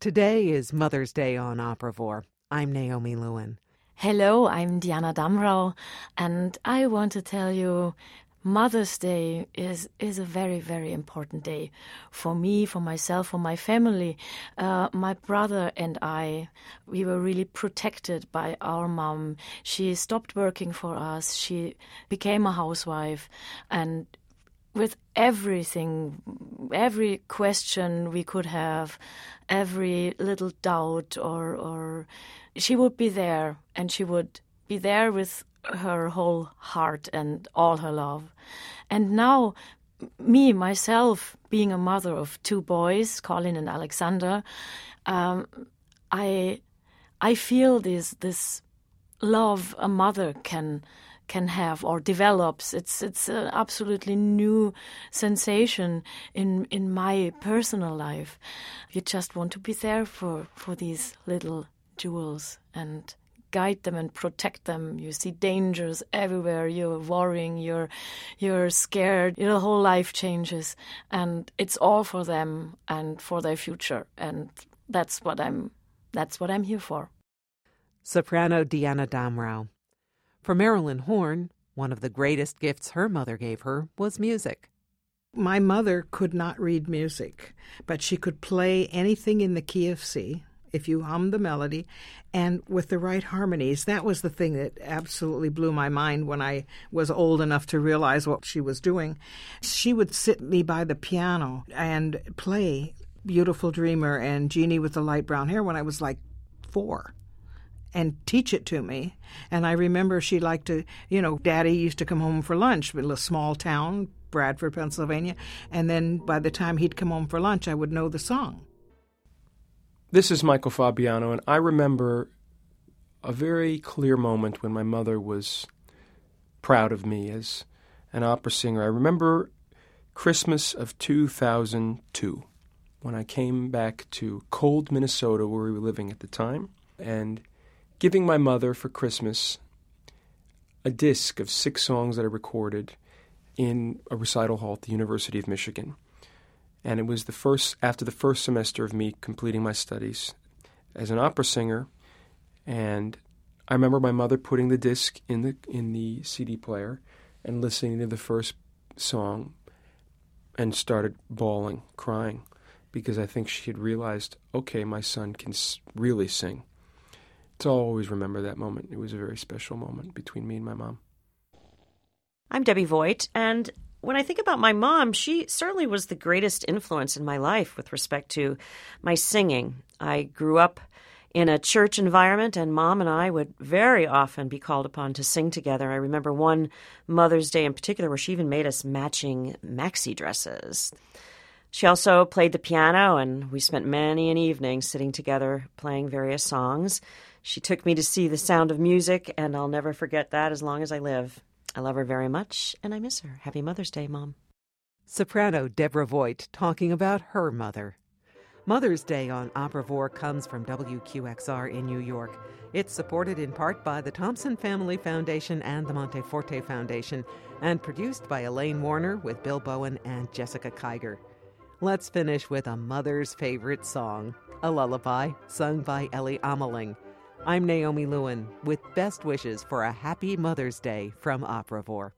Today is Mother's Day on Opravor. I'm Naomi Lewin. Hello, I'm Diana Damrau, and I want to tell you Mother's Day is a very, very important day for me, for myself, for my family. My brother and I, we were really protected by our mom. She stopped working for us. She became a housewife, and with everything, every question we could have, every little doubt or she would be there, and she would be there with her whole heart and all her love. And now, me, myself, being a mother of two boys, Colin and Alexander, I feel this love a mother can have or develops. It's an absolutely new sensation in my personal life. You just want to be there for these little jewels and guide them and protect them. You see dangers everywhere. You're worrying. You're scared. Your whole life changes, and it's all for them and for their future. And that's what I'm here for. Soprano Diana Damrau. For Marilyn Horne, one of the greatest gifts her mother gave her was music. My mother could not read music, but she could play anything in the key of C, if you hum the melody, and with the right harmonies. That was the thing that absolutely blew my mind when I was old enough to realize what she was doing. She would sit me by the piano and play Beautiful Dreamer and Jeannie with the Light Brown Hair when I was like 4. And teach it to me. And I remember she liked to, Daddy used to come home for lunch in a small town, Bradford, Pennsylvania, and then by the time he'd come home for lunch, I would know the song. This is Michael Fabiano, and I remember a very clear moment when my mother was proud of me as an opera singer. I remember Christmas of 2002, when I came back to cold Minnesota, where we were living at the time, and giving my mother for Christmas a disc of 6 songs that I recorded in a recital hall at the University of Michigan. And it was after the first semester of me completing my studies as an opera singer. And I remember my mother putting the disc in the CD player and listening to the first song and started bawling, crying, because I think she had realized, okay, my son can really sing. So I'll always remember that moment. It was a very special moment between me and my mom. I'm Debbie Voigt, and when I think about my mom, she certainly was the greatest influence in my life with respect to my singing. I grew up in a church environment, and Mom and I would very often be called upon to sing together. I remember one Mother's Day in particular where she even made us matching maxi dresses. She also played the piano, and we spent many an evening sitting together playing various songs. She took me to see The Sound of Music, and I'll never forget that as long as I live. I love her very much, and I miss her. Happy Mother's Day, Mom. Soprano Deborah Voigt talking about her mother. Mother's Day on Opravor comes from WQXR in New York. It's supported in part by the Thompson Family Foundation and the Monteforte Foundation, and produced by Elaine Warner with Bill Bowen and Jessica Kiger. Let's finish with a mother's favorite song, a lullaby sung by Ellie Ameling. I'm Naomi Lewin with best wishes for a happy Mother's Day from Opravor.